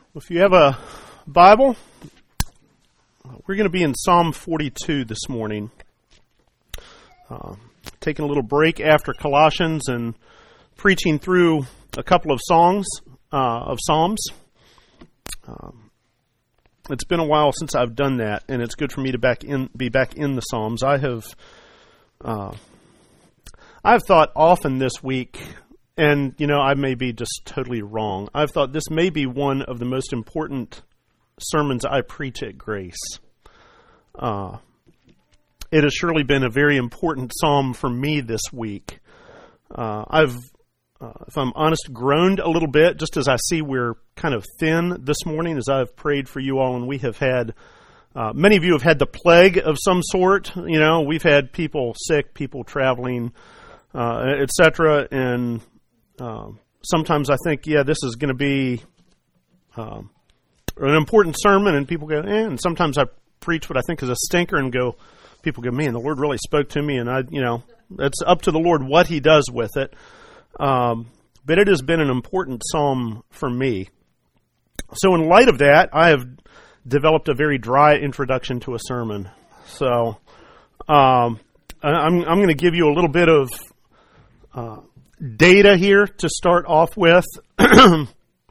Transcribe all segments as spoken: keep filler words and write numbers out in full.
If you have a Bible, we're going to be in Psalm forty-two this morning. Uh, taking a little break after Colossians and preaching through a couple of songs uh, of Psalms. Um, it's been a while since I've done that, and it's good for me to back in, be back in the Psalms. I have, uh, I've thought often this week. And, you know, I may be just totally wrong. I've thought this may be one of the most important sermons I preach at Grace. Uh, it has surely been a very important psalm for me this week. Uh, I've, uh, if I'm honest, groaned a little bit just as I see we're kind of thin this morning as I've prayed for you all. And we have had, uh, many of you have had the plague of some sort. You know, we've had people sick, people traveling, uh, et cetera, and Uh, sometimes I think, yeah, this is going to be uh, an important sermon, and people go, eh. And sometimes I preach what I think is a stinker, and go, people go, man, the Lord really spoke to me, and I, you know, it's up to the Lord what He does with it. Um, but it has been an important psalm for me. So in light of that, I have developed a very dry introduction to a sermon. So um, I'm, I'm going to give you a little bit of Uh, data here to start off with uh,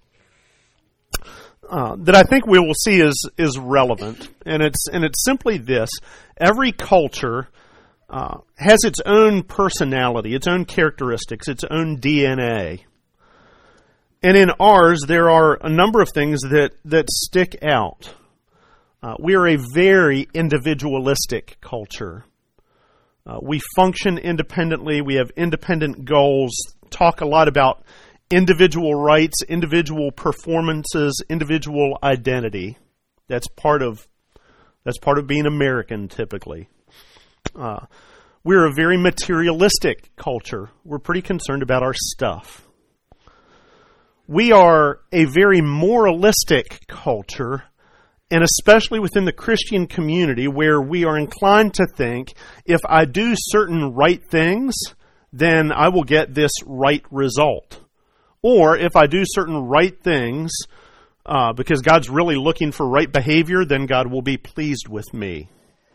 that I think we will see is is relevant, and it's and it's simply this: every culture uh, has its own personality, its own characteristics, its own D N A, and in ours there are a number of things that that stick out. Uh, we are a very individualistic culture. Uh, we function independently. We have independent goals, talk a lot about individual rights, individual performances, individual identity. That's part of that's part of being American, typically. Uh, we're a very materialistic culture. We're pretty concerned about our stuff. We are a very moralistic culture, and especially within the Christian community, where we are inclined to think, if I do certain right things, then I will get this right result. Or if I do certain right things, uh, because God's really looking for right behavior, then God will be pleased with me.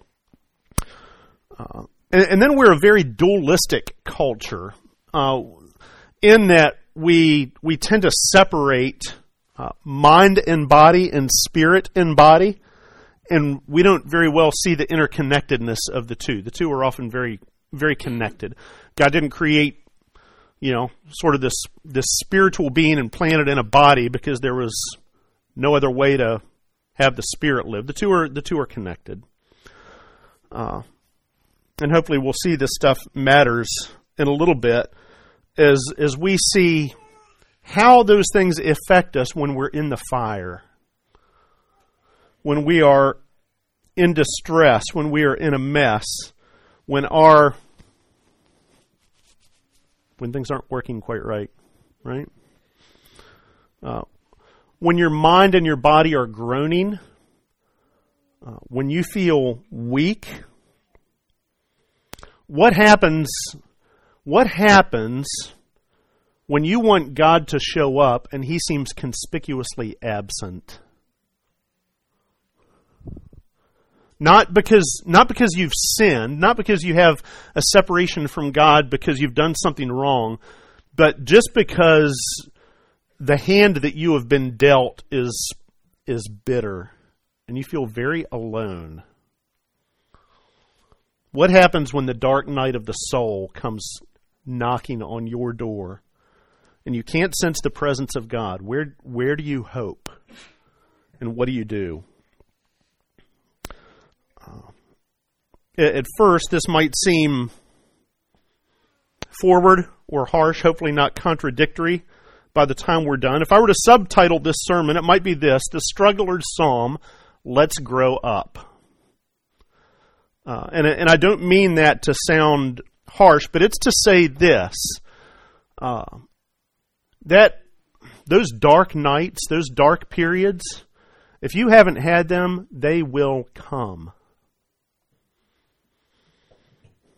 Uh, and, and then we're a very dualistic culture, uh, in that we we tend to separate Uh, mind and body and spirit and body, and we don't very well see the interconnectedness of the two. The two are often very, very connected. God didn't create, you know, sort of this this spiritual being and plant it in a body because there was no other way to have the spirit live. The two are the two are connected, uh, and hopefully we'll see this stuff matters in a little bit as as we see how those things affect us when we're in the fire, when we are in distress, when we are in a mess, when our when things aren't working quite right, right? Uh, when your mind and your body are groaning, uh, when you feel weak, what happens? What happens when you want God to show up and He seems conspicuously absent? Not because, not because you've sinned, not because you have a separation from God because you've done something wrong, but just because the hand that you have been dealt is, is bitter and you feel very alone. What happens when the dark night of the soul comes knocking on your door and you can't sense the presence of God? Where where do you hope? And what do you do? Uh, at first, this might seem forward or harsh, hopefully not contradictory by the time we're done. If I were to subtitle this sermon, it might be this: The Struggler's Psalm, Let's Grow Up. Uh, and, and I don't mean that to sound harsh, but it's to say this: Uh, That those dark nights, those dark periods, if you haven't had them, they will come.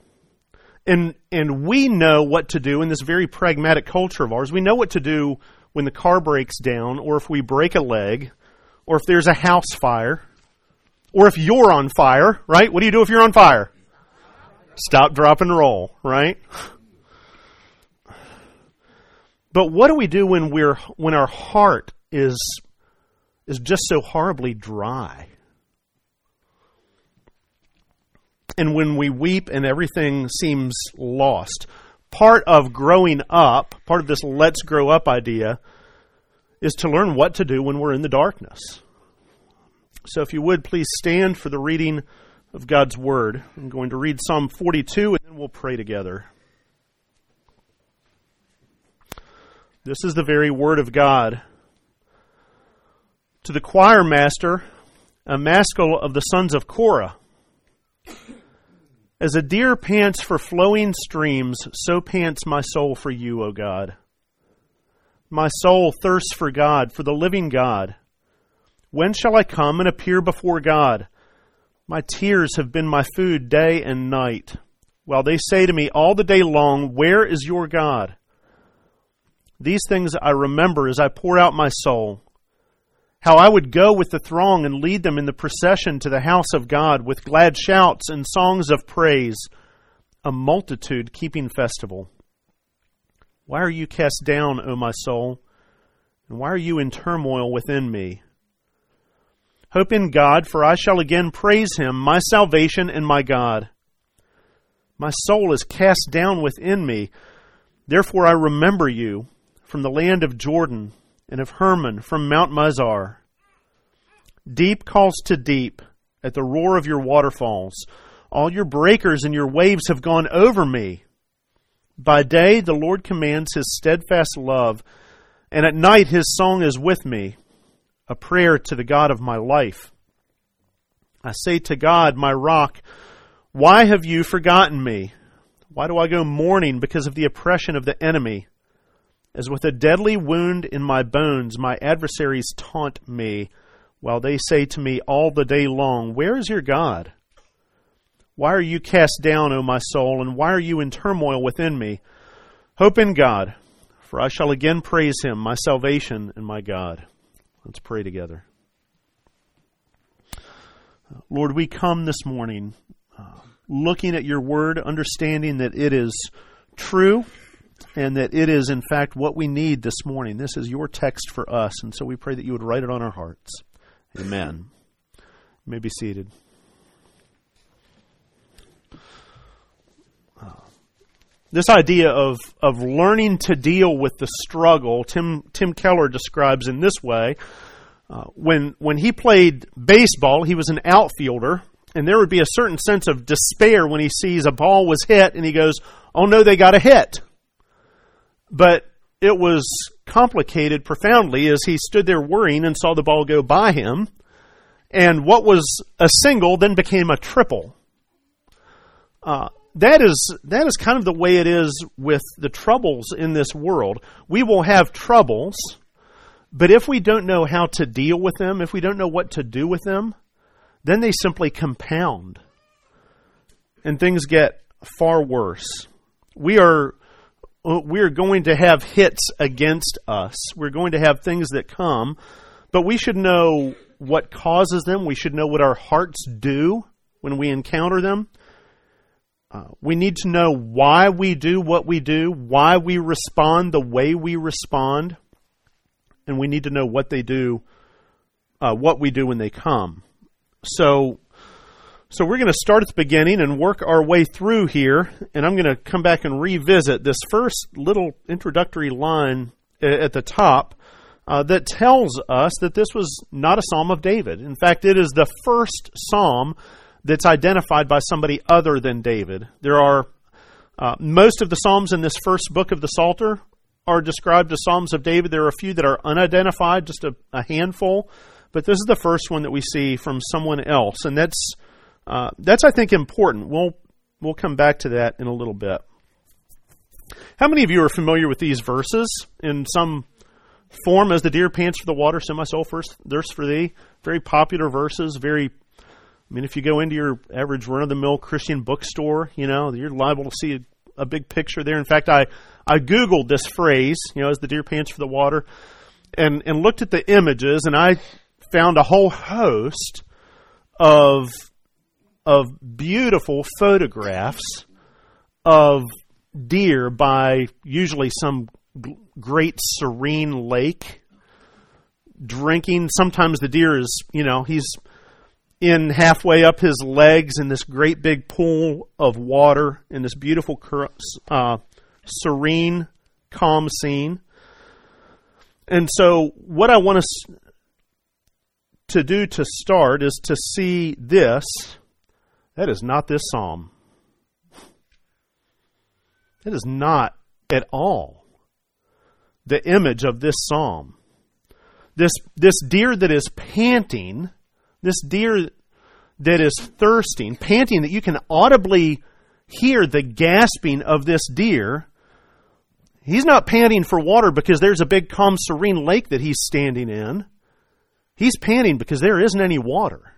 And and we know what to do in this very pragmatic culture of ours. We know what to do when the car breaks down, or if we break a leg, or if there's a house fire, or if you're on fire, right? What do you do if you're on fire? Stop, drop, and roll, right? But what do we do when we're when our heart is is just so horribly dry? And when we weep and everything seems lost? Part of growing up, part of this let's grow up idea, is to learn what to do when we're in the darkness. So if you would, please stand for the reading of God's Word. I'm going to read Psalm forty-two, and then we'll pray together. This is the very Word of God. To the choir master, a maskil of the sons of Korah. As a deer pants for flowing streams, so pants my soul for you, O God. My soul thirsts for God, for the living God. When shall I come and appear before God? My tears have been my food day and night, while they say to me all the day long, where is your God? These things I remember as I pour out my soul. How I would go with the throng and lead them in the procession to the house of God with glad shouts and songs of praise, a multitude keeping festival. Why are you cast down, O my soul? And why are you in turmoil within me? Hope in God, for I shall again praise Him, my salvation and my God. My soul is cast down within me. Therefore I remember you from the land of Jordan, and of Hermon from Mount Mizar. Deep calls to deep at the roar of your waterfalls. All your breakers and your waves have gone over me. By day the Lord commands His steadfast love, and at night His song is with me, a prayer to the God of my life. I say to God, my rock, why have you forgotten me? Why do I go mourning because of the oppression of the enemy? As with a deadly wound in my bones, my adversaries taunt me, while they say to me all the day long, where is your God? Why are you cast down, O my soul, and why are you in turmoil within me? Hope in God, for I shall again praise Him, my salvation and my God. Let's pray together. Lord, we come this morning uh, looking at your word, understanding that it is true, and that it is, in fact, what we need this morning. This is your text for us, and so we pray that you would write it on our hearts. Amen. You may be seated. Uh, this idea of, of learning to deal with the struggle, Tim Tim Keller describes in this way. Uh, when, when he played baseball, he was an outfielder, and there would be a certain sense of despair when he sees a ball was hit, and he goes, oh no, they got a hit. But it was complicated profoundly as he stood there worrying and saw the ball go by him. And what was a single then became a triple. Uh, that is that is kind of the way it is with the troubles in this world. We will have troubles, but if we don't know how to deal with them, if we don't know what to do with them, then they simply compound. And things get far worse. We are... We're going to have hits against us. We're going to have things that come, but we should know what causes them. We should know what our hearts do when we encounter them. Uh, we need to know why we do what we do, why we respond the way we respond, and we need to know what they do, uh, what we do when they come. So, So we're going to start at the beginning and work our way through here, and I'm going to come back and revisit this first little introductory line at the top uh, that tells us that this was not a psalm of David. In fact, it is the first psalm that's identified by somebody other than David. There are uh, most of the psalms in this first book of the Psalter are described as psalms of David. There are a few that are unidentified, just a, a handful, but this is the first one that we see from someone else, and that's Uh, that's, I think, important. We'll we'll come back to that in a little bit. How many of you are familiar with these verses in some form? As the deer pants for the water, so my soul thirsts for thee. Very popular verses. Very, I mean, if you go into your average run-of-the-mill Christian bookstore, you know, you're liable to see a, a big picture there. In fact, I, I Googled this phrase, you know, as the deer pants for the water, and, and looked at the images, and I found a whole host of, of beautiful photographs of deer by usually some g- great serene lake, drinking. Sometimes the deer is, you know, he's in halfway up his legs in this great big pool of water in this beautiful, uh, serene, calm scene. And so what I want us to do to start is to see this. That is not this psalm. That is not at all the image of this psalm. This, this deer that is panting, this deer that is thirsting, panting, that you can audibly hear the gasping of this deer. He's not panting for water because there's a big, calm, serene lake that he's standing in. He's panting because there isn't any water.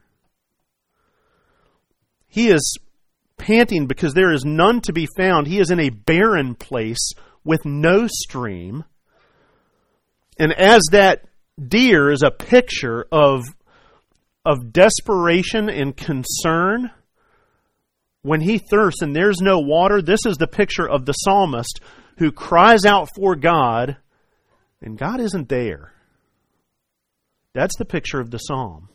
He is panting because there is none to be found. He is in a barren place with no stream. And as that deer is a picture of, of desperation and concern, when he thirsts and there's no water, this is the picture of the psalmist who cries out for God, and God isn't there. That's the picture of the psalm.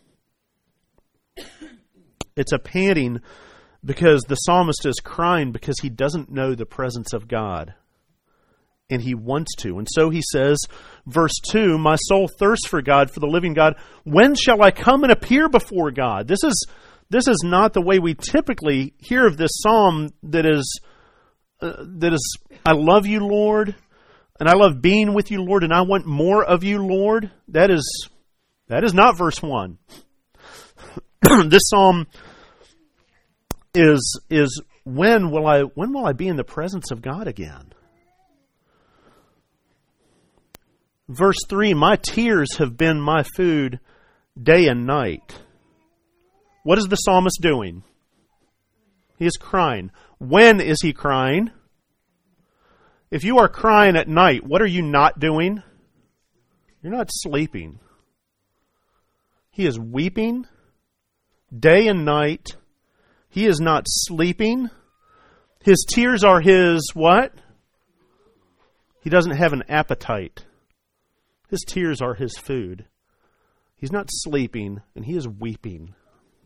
It's a panting because the psalmist is crying because he doesn't know the presence of God. And he wants to. And so he says, verse two, my soul thirsts for God, for the living God. When shall I come and appear before God? This is this is not the way we typically hear of this psalm that is, uh, that is, I love you, Lord, and I love being with you, Lord, and I want more of you, Lord. That is, that is not verse one. This psalm is, is when will I, when will I be in the presence of God again? Verse three, my tears have been my food day and night. What is the psalmist doing? He is crying. When is he crying? If you are crying at night, what are you not doing? You're not sleeping. He is weeping day and night. He is not sleeping. His tears are his what? He doesn't have an appetite. His tears are his food. He's not sleeping, and he is weeping.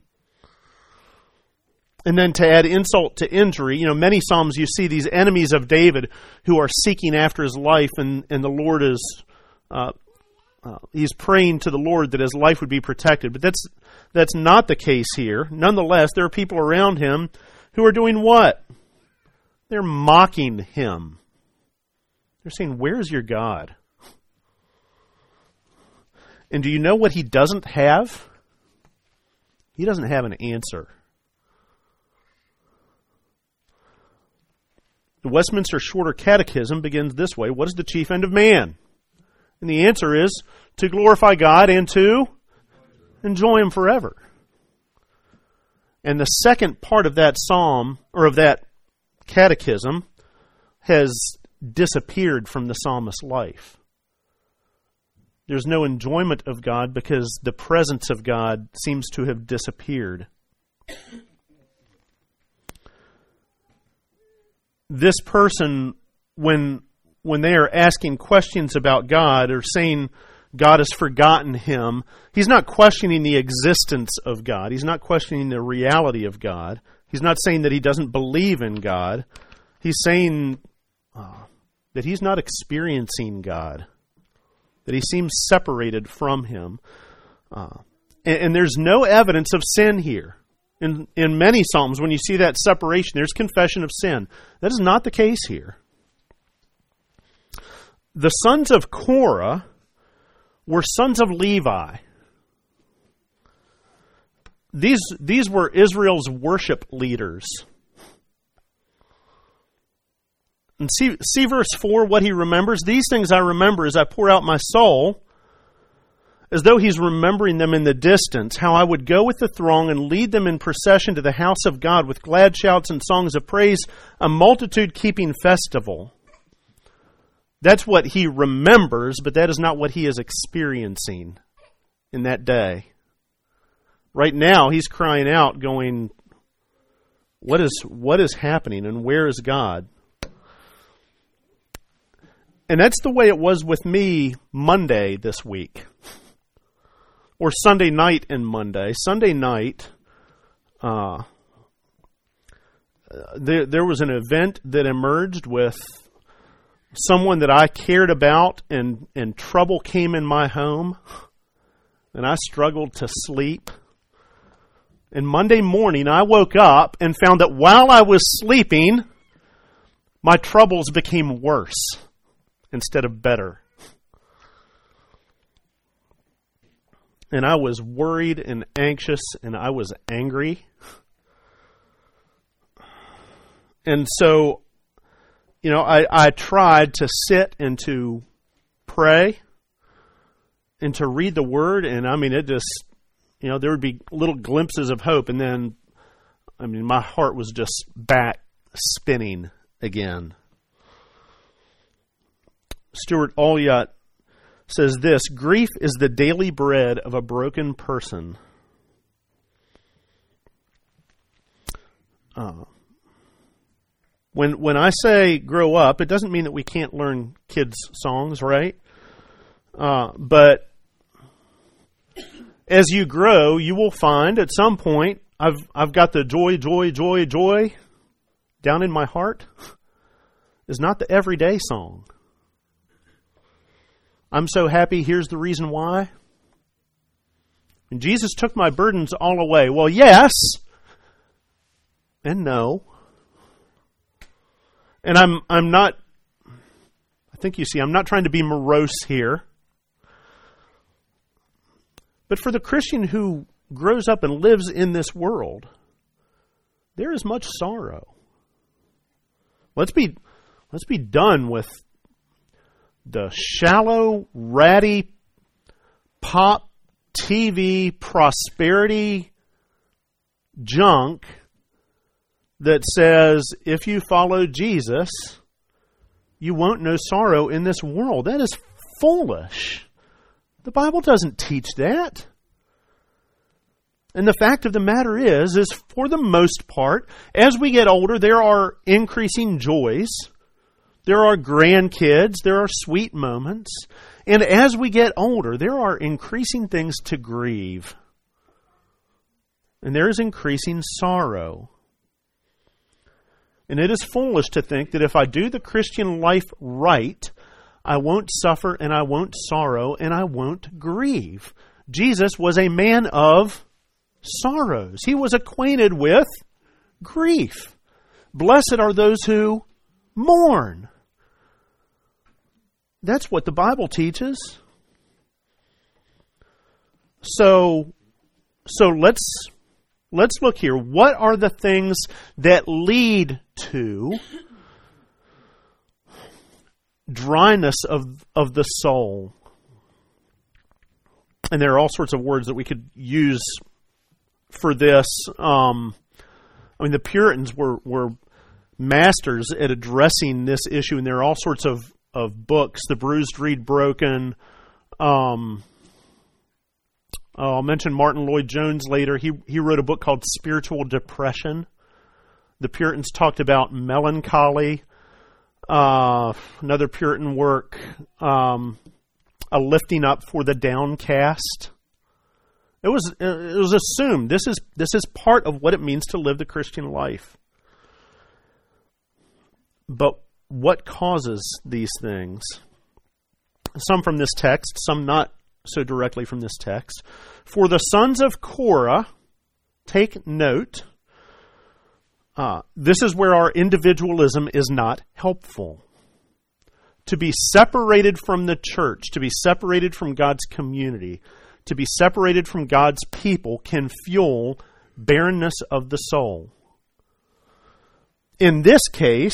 And then to add insult to injury, you know, many Psalms you see these enemies of David who are seeking after his life, and, and the Lord is, uh, uh, he's praying to the Lord that his life would be protected. But that's, that's not the case here. Nonetheless, there are people around him who are doing what? They're mocking him. They're saying, where's your God? And do you know what he doesn't have? He doesn't have an answer. The Westminster Shorter Catechism begins this way: what is the chief end of man? And the answer is to glorify God and to enjoy him forever. And the second part of that psalm, or of that catechism, has disappeared from the psalmist's life. There's no enjoyment of God because the presence of God seems to have disappeared. This person, when when they are asking questions about God or saying God has forgotten him, he's not questioning the existence of God. He's not questioning the reality of God. He's not saying that he doesn't believe in God. He's saying uh, that he's not experiencing God, that he seems separated from him. Uh, and, and there's no evidence of sin here. In, in many Psalms, when you see that separation, there's confession of sin. That is not the case here. The sons of Korah were sons of Levi. These, these were Israel's worship leaders. And see, see verse four, what he remembers. These things I remember as I pour out my soul, as though he's remembering them in the distance, how I would go with the throng and lead them in procession to the house of God with glad shouts and songs of praise, a multitude keeping festival. That's what he remembers, but that is not what he is experiencing in that day. Right now, he's crying out, going, what is what is happening, and where is God? And that's the way it was with me Monday this week. Or Sunday night and Monday. Sunday night, uh, there, there was an event that emerged with someone that I cared about, and, and trouble came in my home, and I struggled to sleep. And Monday morning, I woke up and found that while I was sleeping, my troubles became worse instead of better. And I was worried and anxious, and I was angry. And so, you know, I, I tried to sit and to pray and to read the Word, and I mean, it just, you know, there would be little glimpses of hope, and then, I mean, my heart was just back spinning again. Stuart Olyott says this: grief is the daily bread of a broken person. Uh, when when I say grow up, it doesn't mean that we can't learn kids' songs, right? Uh, but as you grow, you will find at some point, I've I've got the joy, joy, joy, joy down in my heart is not the everyday song. I'm so happy, here's the reason why. And Jesus took my burdens all away. Well, yes and no. And I'm I'm not, I think you see, I'm not trying to be morose here. But for the Christian who grows up and lives in this world, there is much sorrow. Let's be let's be done with the shallow, ratty, pop, T V, prosperity junk that says if you follow Jesus, you won't know sorrow in this world. That is foolish. The Bible doesn't teach that. And the fact of the matter is, is for the most part, as we get older, there are increasing joys. There are grandkids. There are sweet moments. And as we get older, there are increasing things to grieve. And there is increasing sorrow. And it is foolish to think that if I do the Christian life right, I won't suffer and I won't sorrow and I won't grieve. Jesus was a man of sorrows. He was acquainted with grief. Blessed are those who mourn. That's what the Bible teaches. So, so let's let's look here. What are the things that lead to dryness of of the soul? And there are all sorts of words that we could use for this. Um, I mean, the Puritans were were masters at addressing this issue, and there are all sorts of of books. The Bruised Reed Broken. Um, I'll mention Martin Lloyd-Jones later. He he wrote a book called Spiritual Depression. The Puritans talked about melancholy. Uh, another Puritan work, um, A Lifting Up for the Downcast. It was it was assumed this is this is part of what it means to live the Christian life. But what causes these things? Some from this text, some not so directly from this text. For the sons of Korah, take note, uh, this is where our individualism is not helpful. To be separated from the church, to be separated from God's community, to be separated from God's people can fuel barrenness of the soul. In this case,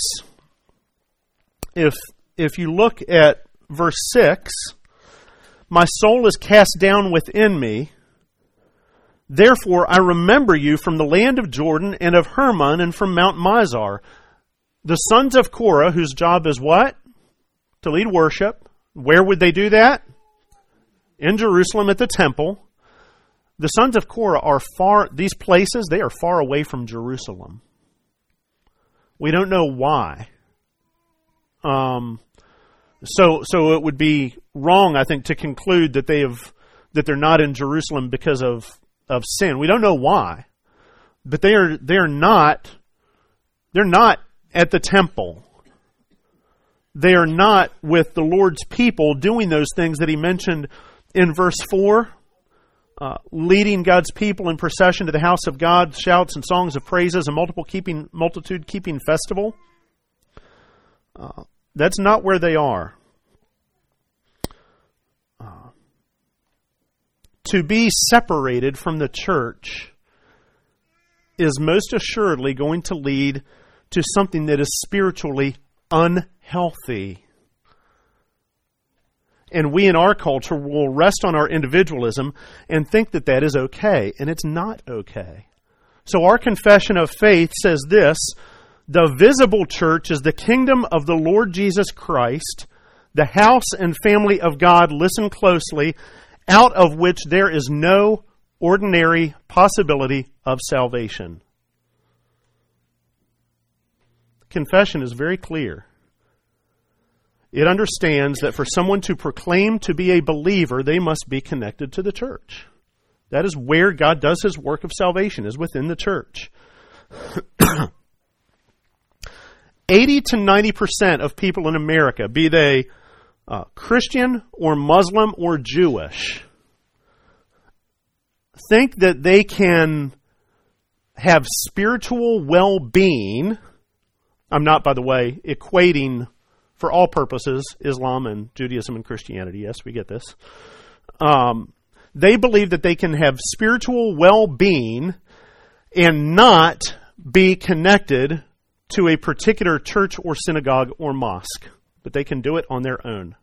if if you look at verse six, my soul is cast down within me. Therefore I remember you from the land of Jordan and of Hermon and from Mount Mizar. The sons of Korah, whose job is what? to lead worship. Where would they do that? In Jerusalem at the temple. The sons of Korah are far, these places, they are far away from Jerusalem. We don't know why. Um, so, so it would be wrong, I think, to conclude that they have, that they're not in Jerusalem because of, of sin. We don't know why. But they are, they are not, they're not at the temple. They are not with the Lord's people doing those things that he mentioned in verse four. Uh, leading God's people in procession to the house of God, shouts and songs of praises, a multiple keeping, multitude keeping festival. Uh, that's not where they are. Uh, to be separated from the church is most assuredly going to lead to something that is spiritually unhealthy. And we in our culture will rest on our individualism and think that that is okay. And it's not okay. So our confession of faith says this: the visible church is the kingdom of the Lord Jesus Christ, the house and family of God, listen closely, out of which there is no ordinary possibility of salvation. Confession is very clear. It understands that for someone to proclaim to be a believer, they must be connected to the church. That is where God does his work of salvation, is within the church. eighty to ninety percent of people in America, be they uh, Christian or Muslim or Jewish, think that they can have spiritual well-being. I'm not, by the way, equating, for all purposes, Islam and Judaism and Christianity. Yes, we get this. Um, they believe that they can have spiritual well-being and not be connected to a particular church or synagogue or mosque. But they can do it on their own.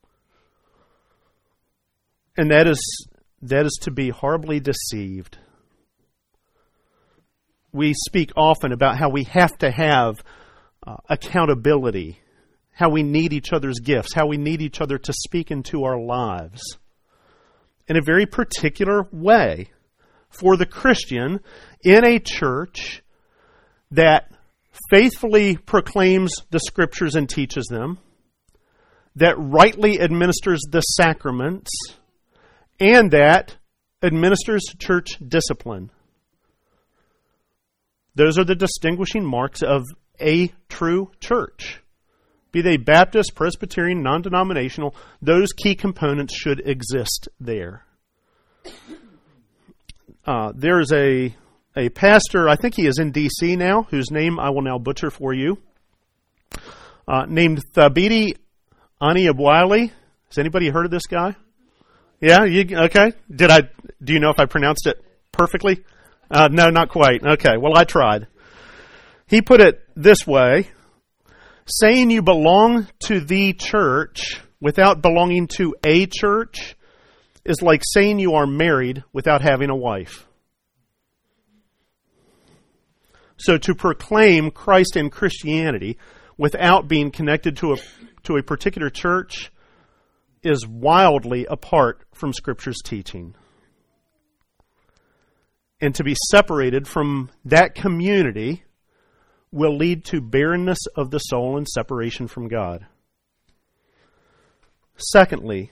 And that is, that is to be horribly deceived. We speak often about how we have to have uh, accountability, how we need each other's gifts, how we need each other to speak into our lives in a very particular way for the Christian in a church that faithfully proclaims the Scriptures and teaches them, that rightly administers the sacraments, and that administers church discipline. Those are the distinguishing marks of a true church. Be they Baptist, Presbyterian, non-denominational, those key components should exist there. Uh, there's a, a pastor, I think he is in D C now, whose name I will now butcher for you, uh, named Thabiti Anyabwile. Has anybody heard of this guy? Yeah, you, okay. Did I? Do you know if I pronounced it perfectly? Uh, no, not quite. Okay, well, I tried. He put it this way: saying you belong to the church without belonging to a church is like saying you are married without having a wife. So to proclaim Christ and Christianity without being connected to a to a particular church is wildly apart from Scripture's teaching. And to be separated from that community will lead to barrenness of the soul and separation from God. Secondly,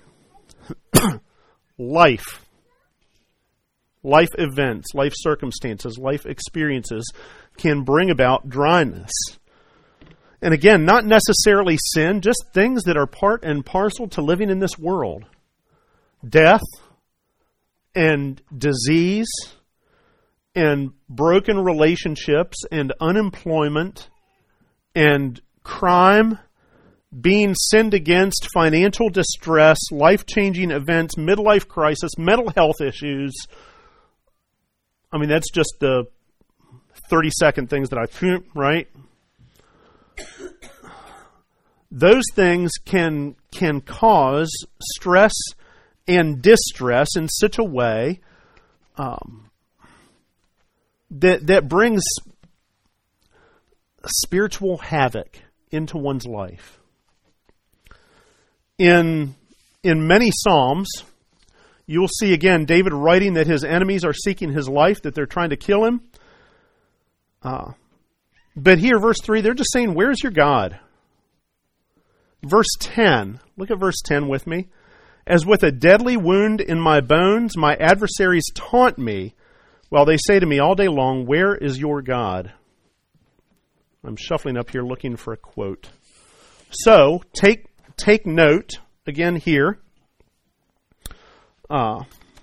life. Life events, life circumstances, life experiences can bring about dryness. And again, not necessarily sin, just things that are part and parcel to living in this world. Death and disease and broken relationships and unemployment and crime, being sinned against, financial distress, life-changing events, midlife crisis, mental health issues. I mean, that's just the thirty-second things that I, right? Those things can can cause stress and distress in such a way um, that that brings spiritual havoc into one's life. In, in many Psalms, you will see again David writing that his enemies are seeking his life, that they're trying to kill him. Uh, but here, verse three, they're just saying, where's your God? Verse ten, look at verse ten with me. As with a deadly wound in my bones, my adversaries taunt me, while they say to me all day long, where is your God? I'm shuffling up here looking for a quote. So, take take note, again here. Uh,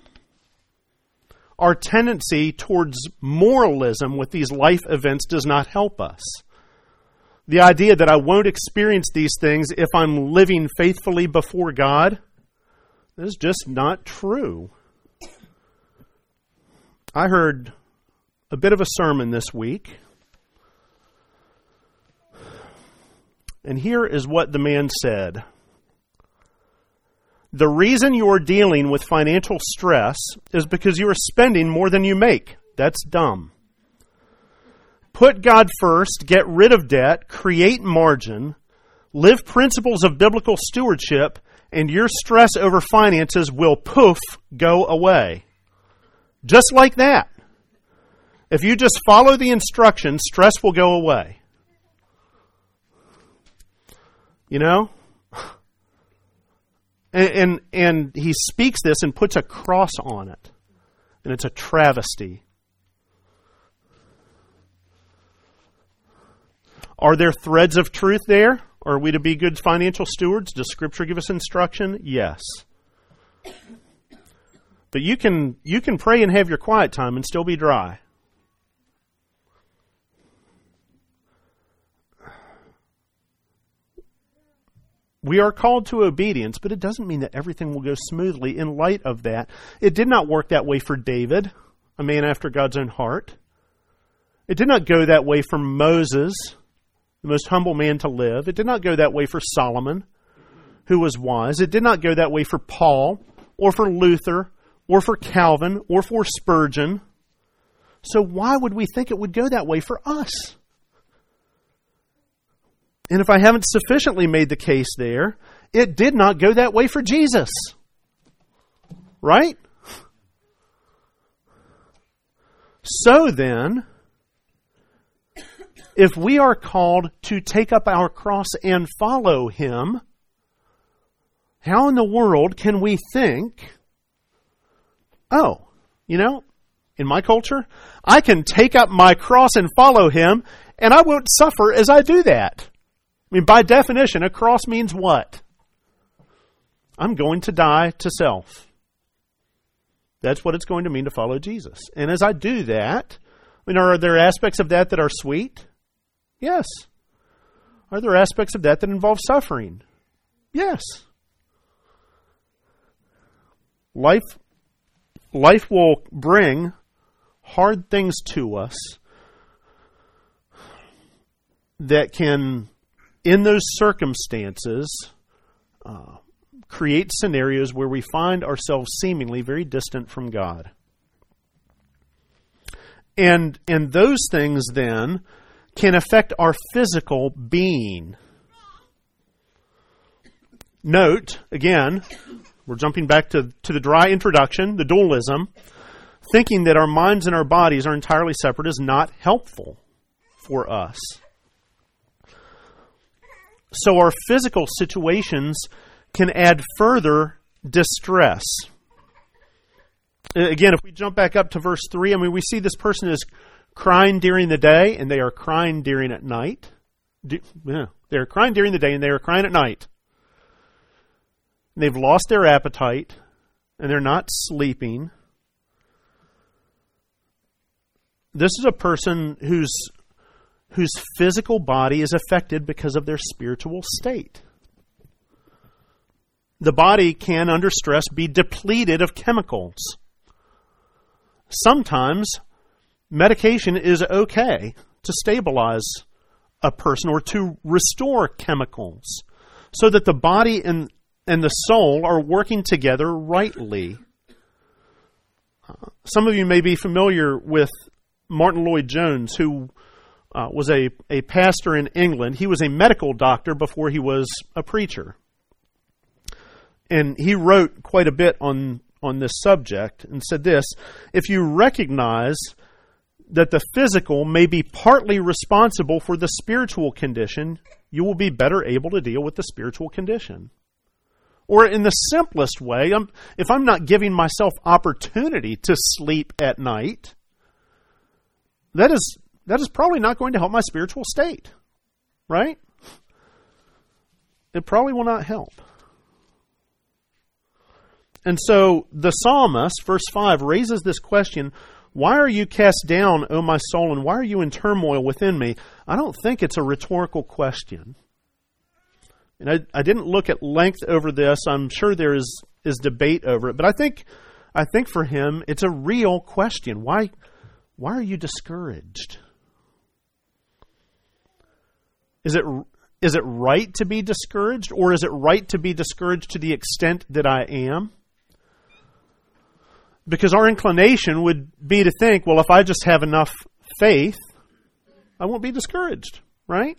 our tendency towards moralism with these life events does not help us. The idea that I won't experience these things if I'm living faithfully before God is just not true. I heard a bit of a sermon this week, and here is what the man said. The reason you're dealing with financial stress is because you are spending more than you make. That's dumb. Put God first, get rid of debt, create margin, live principles of biblical stewardship, and your stress over finances will poof, go away. Just like that. If you just follow the instructions, stress will go away. You know? And, and and he speaks this and puts a cross on it. And it's a travesty. Are there threads of truth there? Are we to be good financial stewards? Does Scripture give us instruction? Yes. But you can you can pray and have your quiet time and still be dry. We are called to obedience, but it doesn't mean that everything will go smoothly in light of that. It did not work that way for David, a man after God's own heart. It did not go that way for Moses, the most humble man to live. It did not go that way for Solomon, who was wise. It did not go that way for Paul, or for Luther, or for Calvin, or for Spurgeon. So why would we think it would go that way for us? And if I haven't sufficiently made the case there, it did not go that way for Jesus. Right? So then, if we are called to take up our cross and follow Him, how in the world can we think, oh, you know, in my culture, I can take up my cross and follow Him, and I won't suffer as I do that. I mean, by definition, a cross means what? I'm going to die to self. That's what it's going to mean to follow Jesus. And as I do that, I mean, are there aspects of that that are sweet? Yes. Are there aspects of that that involve suffering? Yes. Life, life will bring hard things to us that can, in those circumstances, uh, create scenarios where we find ourselves seemingly very distant from God. And, and those things then can affect our physical being. Note, again, we're jumping back to, to the dry introduction, the dualism. Thinking that our minds and our bodies are entirely separate is not helpful for us. So our physical situations can add further distress. Again, if we jump back up to verse three, I mean, we see this person is crying during the day and they are crying during at night. Yeah, they're crying during the day and they are crying at night. And they've lost their appetite and they're not sleeping. This is a person whose whose physical body is affected because of their spiritual state. The body can, under stress, be depleted of chemicals. Sometimes medication is okay to stabilize a person or to restore chemicals so that the body and, and the soul are working together rightly. Uh, some of you may be familiar with Martin Lloyd-Jones, who uh, was a, a pastor in England. He was a medical doctor before he was a preacher. and he wrote quite a bit on, on this subject and said this: if you recognize that the physical may be partly responsible for the spiritual condition, you will be better able to deal with the spiritual condition. Or in the simplest way, I'm, if I'm not giving myself opportunity to sleep at night, that is that is probably not going to help my spiritual state, right? It probably will not help. And so the psalmist, verse five, raises this question: why are you cast down, O my soul, and why are you in turmoil within me? I don't think it's a rhetorical question. And I, I didn't look at length over this. I'm sure there is, is debate over it. But I think I think for him, it's a real question. Why, why are you discouraged? Is it, is it right to be discouraged? Or is it right to be discouraged to the extent that I am? Because our inclination would be to think, well, if I just have enough faith, I won't be discouraged, right?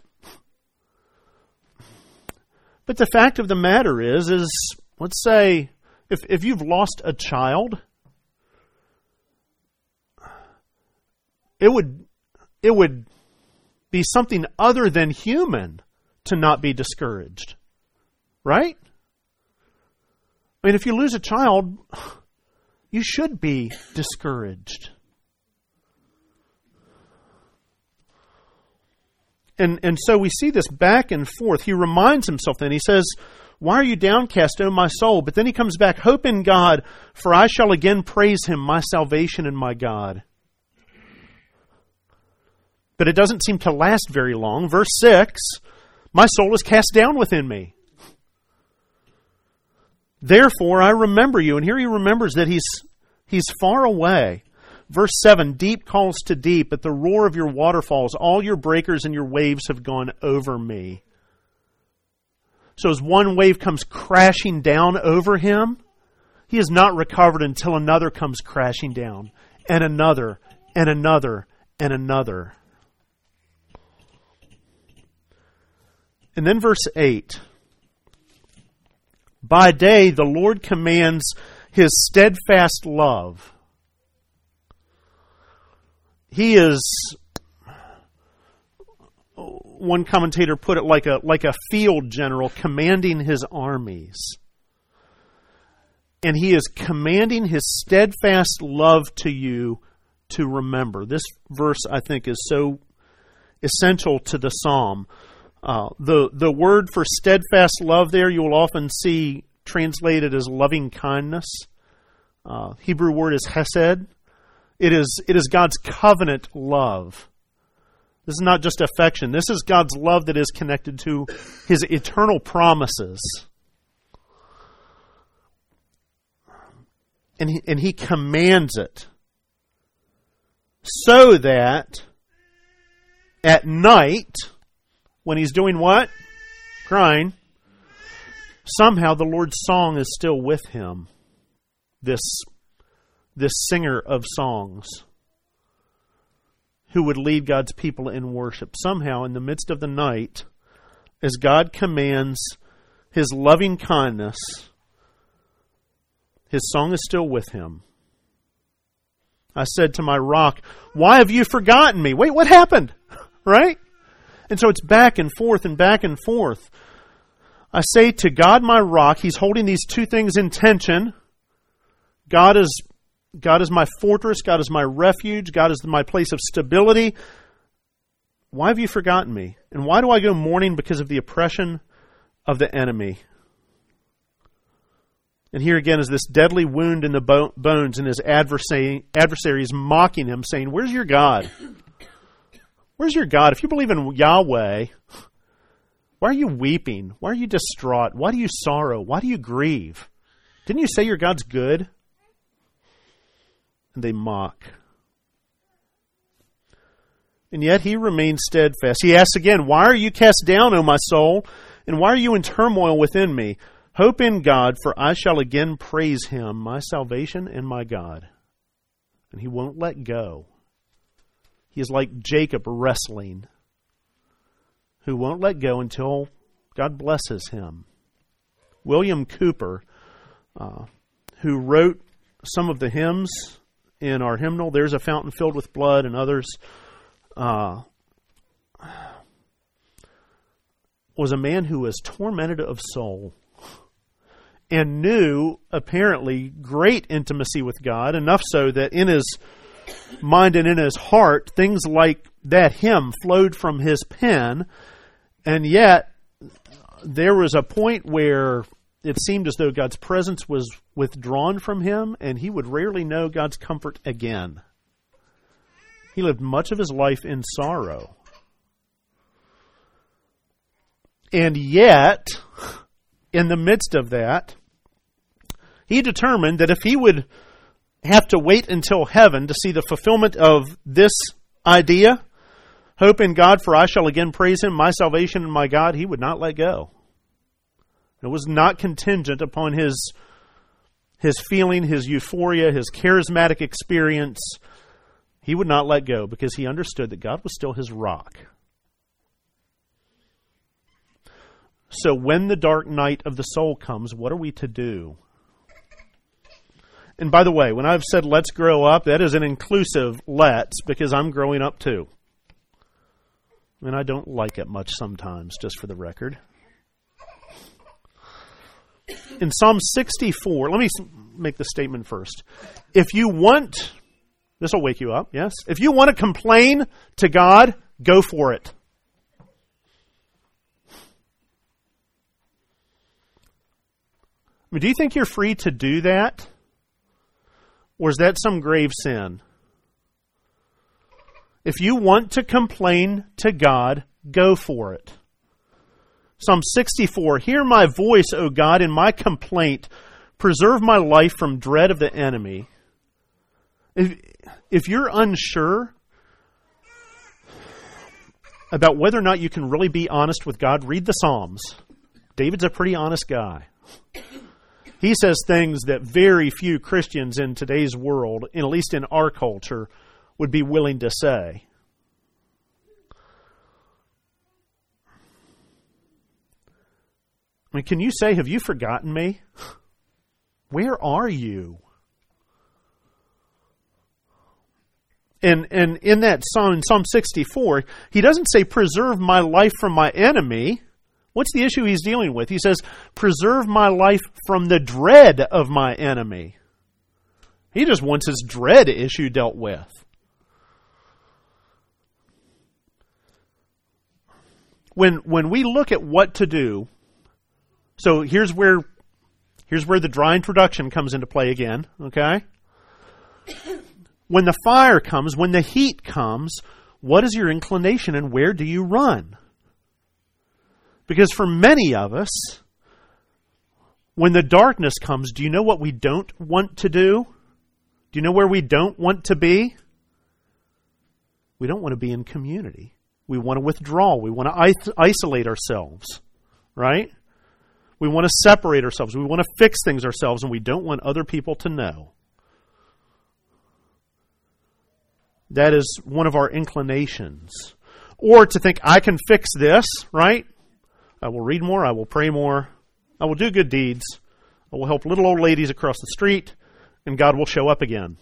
But the fact of the matter is, is let's say if, if you've lost a child, it would it would be something other than human to not be discouraged, right? I mean, if you lose a child, you should be discouraged. And and so we see this back and forth. He reminds himself then. He says, why are you downcast, O my soul? But then he comes back, hope in God, for I shall again praise him, my salvation and my God. But it doesn't seem to last very long. Verse six, my soul is cast down within me. Therefore I remember you. And here he remembers that he's he's far away. Verse seven, deep calls to deep at the roar of your waterfalls. All your breakers and your waves have gone over me. So as one wave comes crashing down over him, he is not recovered until another comes crashing down, and another, and another, and another. And then verse eight, by day the Lord commands his steadfast love. He is, one commentator put it like a like a field general commanding his armies. And he is commanding his steadfast love to you to remember. This verse, I think, is so essential to the psalm. Uh, the, the word for steadfast love there, you will often see translated as loving kindness. Uh, Hebrew word is hesed. It is, it is God's covenant love. This is not just affection. This is God's love that is connected to his eternal promises. And he, and he commands it so that at night, when he's doing what? Crying, somehow the Lord's song is still with him. This This singer of songs who would lead God's people in worship. Somehow, in the midst of the night, as God commands his loving kindness, his song is still with him. I said to my rock, why have you forgotten me? Wait, what happened? Right? And so it's back and forth and back and forth. I say to God, my rock, he's holding these two things in tension. God is God is my fortress. God is my refuge. God is my place of stability. Why have you forgotten me? And why do I go mourning because of the oppression of the enemy? And here again is this deadly wound in the bo- bones, and his adversary, adversary is mocking him, saying, where's your God? Where's your God? If you believe in Yahweh, why are you weeping? Why are you distraught? Why do you sorrow? Why do you grieve? Didn't you say your God's good? And they mock. And yet he remains steadfast. He asks again, why are you cast down, O my soul? And why are you in turmoil within me? Hope in God, for I shall again praise him, my salvation and my God. And he won't let go. He is like Jacob wrestling, who won't let go until God blesses him. William Cooper uh, who wrote some of the hymns in our hymnal, There's a Fountain Filled with Blood, and others, uh, was a man who was tormented of soul and knew, apparently, great intimacy with God, enough so that in his mind and in his heart, things like that hymn flowed from his pen, and yet there was a point where it seemed as though God's presence was withdrawn from him, and he would rarely know God's comfort again. He lived much of his life in sorrow. And yet, in the midst of that, he determined that if he would have to wait until heaven to see the fulfillment of this idea, hope in God, for I shall again praise him, my salvation and my God, he would not let go. It was not contingent upon his, his feeling, his euphoria, his charismatic experience. He would not let go because he understood that God was still his rock. So when the dark night of the soul comes, what are we to do? And by the way, when I've said let's grow up, that is an inclusive let's, because I'm growing up too. And I don't like it much sometimes, just for the record. In Psalm sixty-four, let me make the statement first. If you want, this will wake you up, yes? If you want to complain to God, go for it. I mean, do you think you're free to do that? Or is that some grave sin? If you want to complain to God, go for it. Psalm sixty-four, hear my voice, O God, in my complaint. Preserve my life from dread of the enemy. If, if you're unsure about whether or not you can really be honest with God, read the Psalms. David's a pretty honest guy. He says things that very few Christians in today's world, at least in our culture, would be willing to say. I mean, can you say, have you forgotten me? Where are you? And, and in that psalm, in Psalm sixty-four, he doesn't say, preserve my life from my enemy. What's the issue he's dealing with? He says, preserve my life from the dread of my enemy. He just wants his dread issue dealt with. When, when we look at what to do, so here's where, here's where the dry introduction comes into play again, okay? When the fire comes, when the heat comes, what is your inclination and where do you run? Because for many of us, when the darkness comes, do you know what we don't want to do? Do you know where we don't want to be? We don't want to be in community. We want to withdraw. We want to isolate ourselves, right? We want to separate ourselves. We want to fix things ourselves, and we don't want other people to know. That is one of our inclinations. Or to think, I can fix this, right? I will read more. I will pray more. I will do good deeds. I will help little old ladies across the street, and God will show up again.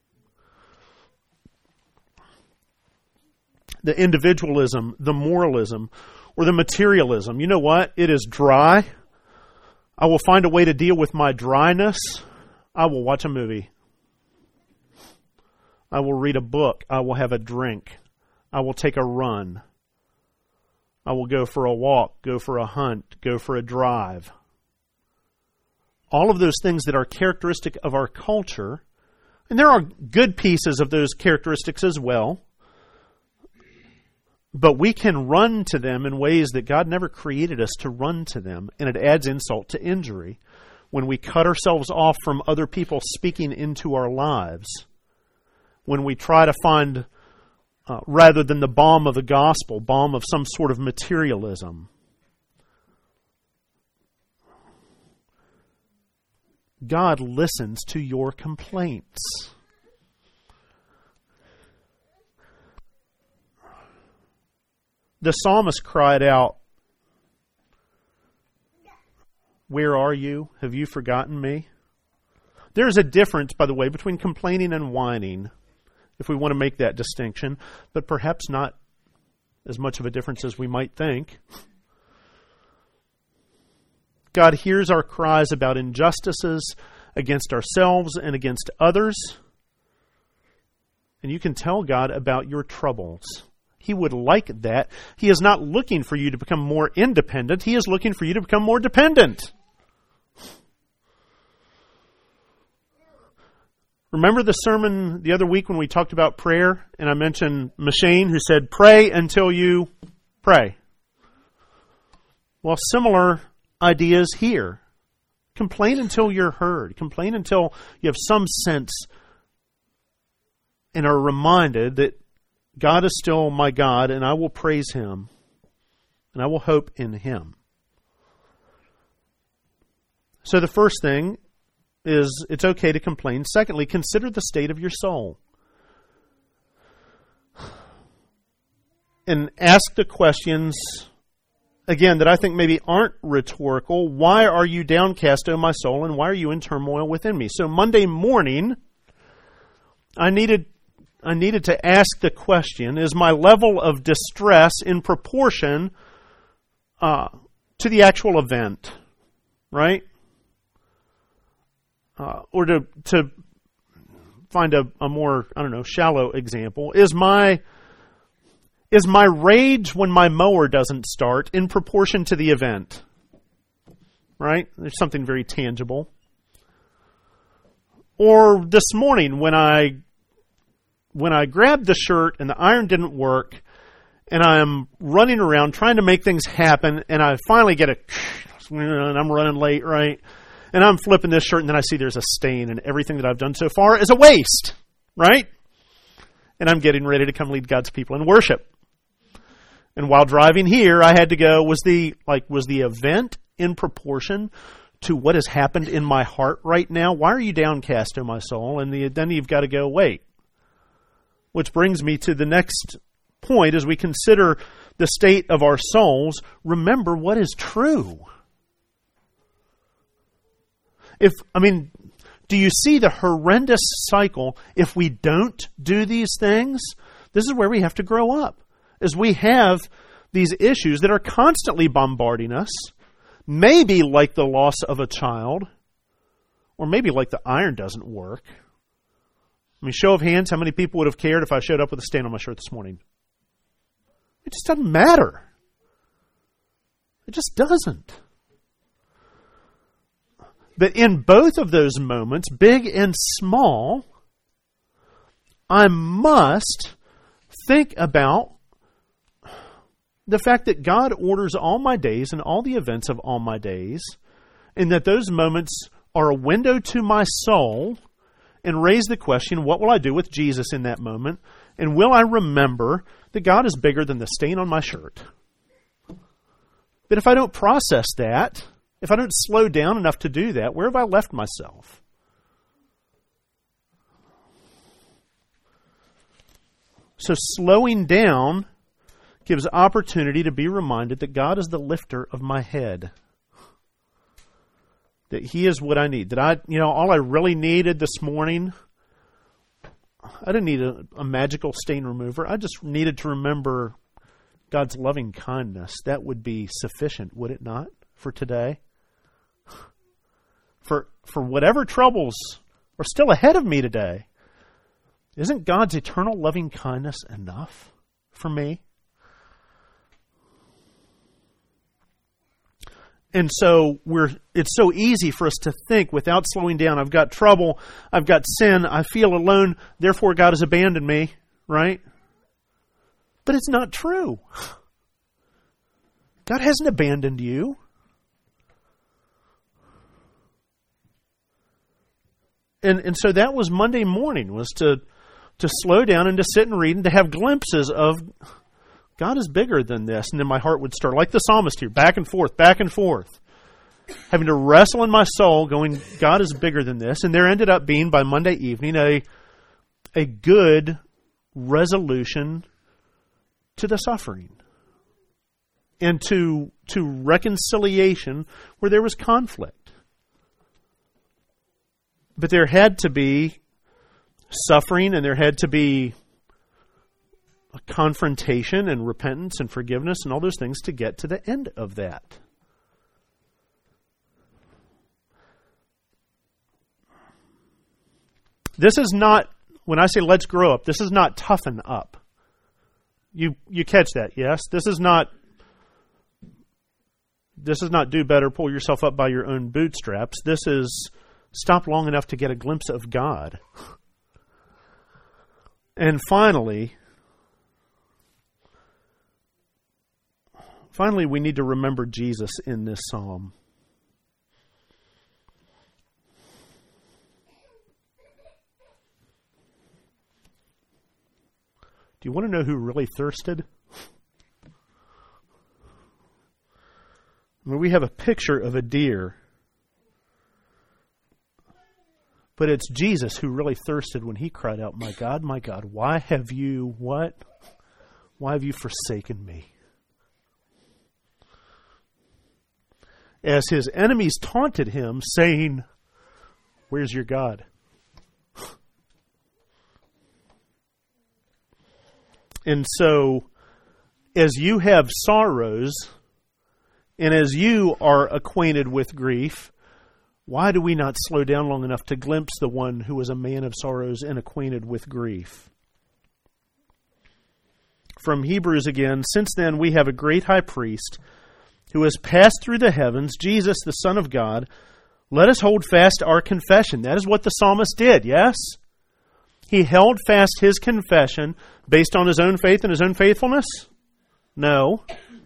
The individualism, the moralism, or the materialism. You know what? It is dry. I will find a way to deal with my dryness. I will watch a movie. I will read a book. I will have a drink. I will take a run. I will go for a walk, go for a hunt, go for a drive. All of those things that are characteristic of our culture, and there are good pieces of those characteristics as well, but we can run to them in ways that God never created us to run to them, and it adds insult to injury when we cut ourselves off from other people speaking into our lives, when we try to find Uh, rather than the balm of the gospel, balm of some sort of materialism. God listens to your complaints. The psalmist cried out, "Where are you? Have you forgotten me?" There's a difference, by the way, between complaining and whining, if we want to make that distinction, but perhaps not as much of a difference as we might think. God hears our cries about injustices against ourselves and against others. And you can tell God about your troubles. He would like that. He is not looking for you to become more independent. He is looking for you to become more dependent. Remember the sermon the other week when we talked about prayer? And I mentioned Machine, who said, pray until you pray. Well, similar ideas here. Complain until you're heard. Complain until you have some sense and are reminded that God is still my God, and I will praise Him, and I will hope in Him. So the first thing is it's okay to complain. Secondly, consider the state of your soul. And ask the questions, again, that I think maybe aren't rhetorical. Why are you downcast, O my soul, and why are you in turmoil within me? So Monday morning, I needed I needed to ask the question, is my level of distress in proportion uh, to the actual event, right? Uh, or to to find a, a more, I don't know, shallow example, is my is my rage when my mower doesn't start in proportion to the event, right? There's something very tangible. Or this morning when I When I grabbed the shirt and the iron didn't work, and I'm running around trying to make things happen, and I finally get a, and I'm running late, right? And I'm flipping this shirt, and then I see there's a stain, and everything that I've done so far is a waste, right? And I'm getting ready to come lead God's people in worship. And while driving here, I had to go, was the, like, was the event in proportion to what has happened in my heart right now? Why are you downcast, O my soul? And the, then you've got to go, wait. Which brings me to the next point as we consider the state of our souls. Remember what is true. If, I mean, do you see the horrendous cycle? If we don't do these things, this is where we have to grow up. As we have these issues that are constantly bombarding us, maybe like the loss of a child, or maybe like the iron doesn't work. I mean, show of hands, how many people would have cared if I showed up with a stain on my shirt this morning? It just doesn't matter. It just doesn't. But in both of those moments, big and small, I must think about the fact that God orders all my days and all the events of all my days, and that those moments are a window to my soul, and raise the question, what will I do with Jesus in that moment? And will I remember that God is bigger than the stain on my shirt? But if I don't process that, if I don't slow down enough to do that, where have I left myself? So slowing down gives opportunity to be reminded that God is the lifter of my head. That He is what I need. That I, you know, all I really needed this morning, I didn't need a, a magical stain remover. I just needed to remember God's loving kindness. That would be sufficient, would it not, for today? For for whatever troubles are still ahead of me today, isn't God's eternal loving kindness enough for me? And so we're it's so easy for us to think without slowing down, I've got trouble, I've got sin, I feel alone, therefore God has abandoned me, right? But it's not true. God hasn't abandoned you. And and so that was Monday morning, was to to slow down and to sit and read and to have glimpses of God is bigger than this. And then my heart would start, like the psalmist here, back and forth, back and forth. Having to wrestle in my soul, going, God is bigger than this. And there ended up being, by Monday evening, a, a good resolution to the suffering. And to, to reconciliation where there was conflict. But there had to be suffering, and there had to be a confrontation and repentance and forgiveness and all those things to get to the end of that. This is not, when I say let's grow up, this is not toughen up. You you catch that, yes? This is not this is not do better, pull yourself up by your own bootstraps. This is stop long enough to get a glimpse of God. And finally, finally we need to remember Jesus in this psalm. Do you want to know who really thirsted? I mean, we have a picture of a deer, but it's Jesus who really thirsted when he cried out, "My God, my God, why have you, what? Why have you forsaken me?" As his enemies taunted him, saying, "Where's your God?" And so, as you have sorrows, and as you are acquainted with grief, why do we not slow down long enough to glimpse the one who was a man of sorrows and acquainted with grief? From Hebrews again, since then we have a great high priest who has passed through the heavens, Jesus, the Son of God. Let us hold fast our confession. That is what the psalmist did, yes? He held fast his confession based on his own faith and his own faithfulness? No.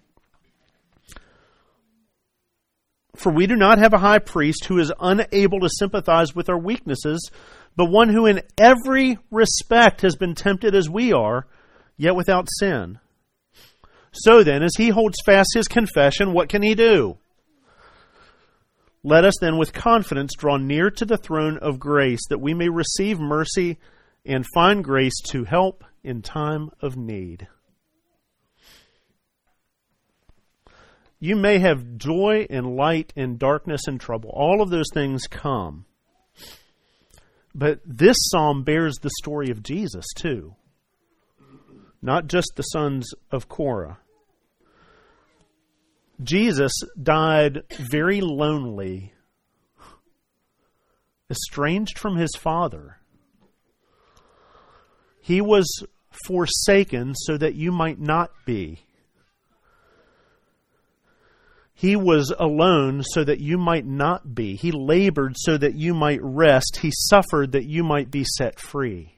For we do not have a high priest who is unable to sympathize with our weaknesses, but one who in every respect has been tempted as we are, yet without sin. So then, as he holds fast his confession, what can he do? Let us then with confidence draw near to the throne of grace, that we may receive mercy and find grace to help in time of need. You may have joy and light and darkness and trouble. All of those things come. But this psalm bears the story of Jesus too. Not just the sons of Korah. Jesus died very lonely, estranged from his Father. He was forsaken so that you might not be. He was alone so that you might not be. He labored so that you might rest. He suffered that you might be set free.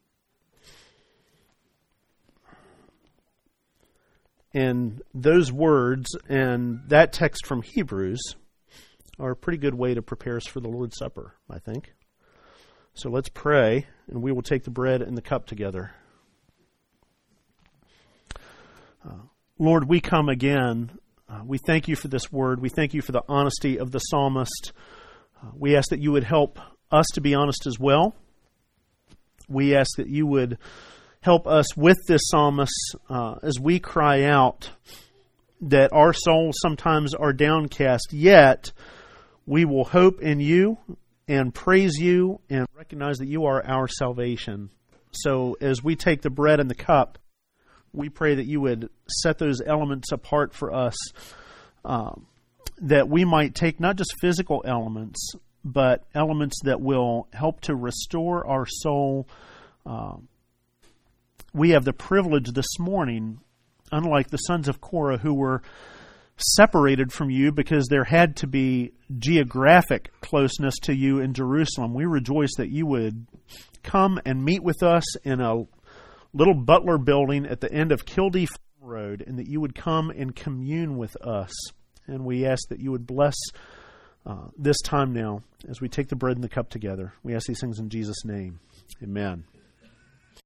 And those words and that text from Hebrews are a pretty good way to prepare us for the Lord's Supper, I think. So let's pray, and we will take the bread and the cup together. Uh, Lord, we come again. Uh, we thank you for this word. We thank you for the honesty of the psalmist. Uh, we ask that you would help us to be honest as well. We ask that you would help us with this psalmist uh, as we cry out that our souls sometimes are downcast, yet we will hope in you and praise you and recognize that you are our salvation. So as we take the bread and the cup, we pray that you would set those elements apart for us, uh, that we might take not just physical elements, but elements that will help to restore our soul. Uh, we have the privilege this morning, unlike the sons of Korah who were separated from you because there had to be geographic closeness to you in Jerusalem. We rejoice that you would come and meet with us in a little Butler building at the end of Kildee Road, and that you would come and commune with us. And we ask that you would bless uh, this time now as we take the bread and the cup together. We ask these things in Jesus' name. Amen.